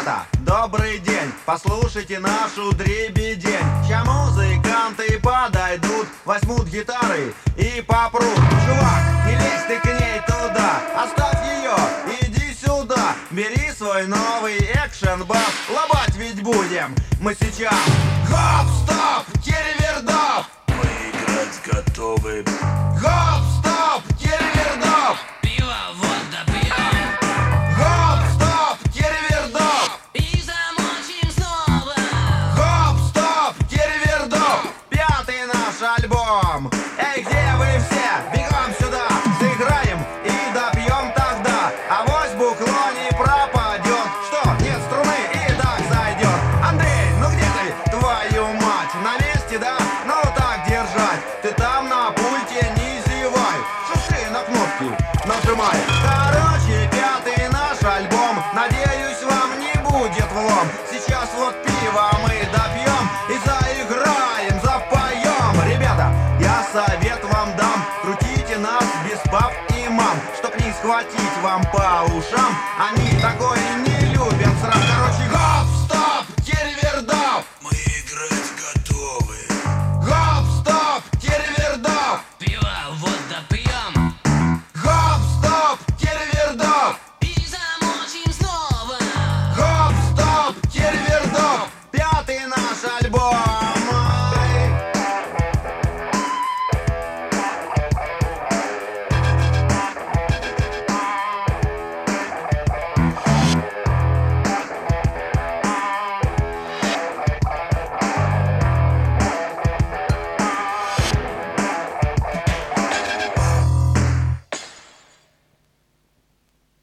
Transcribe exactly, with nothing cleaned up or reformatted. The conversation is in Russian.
Ребята, добрый день, послушайте нашу дребедень. Ща музыканты подойдут, возьмут гитары и попрут. Чувак, не лезь ты к ней туда, оставь ее, иди сюда. Бери свой новый экшен-бас, лобать ведь будем мы сейчас. Гоп-стоп, теревердоп, мы играть готовы. Гоп-стоп, теревердоп, Пиво, вода пьем гоп-стоп, теревердоп, и замочим снова. гоп-стоп, теревердоп. Пятый наш альбом. Эй, где вы все? Бегом сюда, сыграем и допьем тогда. Авось бухло не пропадет. Что, нет струны и так зайдет. Андрей, ну где ты, твою мать? На месте, да? Ну так держать. Ты там на пульте не зевай. Шуши на кнопки нажимай. Короче, пятый наш альбом. Надеюсь, вам не будет влом. Сейчас вот пиво мы допьем и заиграем, запоем. Ребята, я совет вам дам. Крутите нас без пап и мам, чтоб не схватить вам по ушам. Они такое не любят сразу. Короче, гоп-стоп, теревердоп, Мы играть готовы. гоп-стоп, теревердоп, Пиво, вода пьем гоп-стоп, теревердоп, и замочим снова. гоп-стоп, теревердоп. Пятый наш альбом.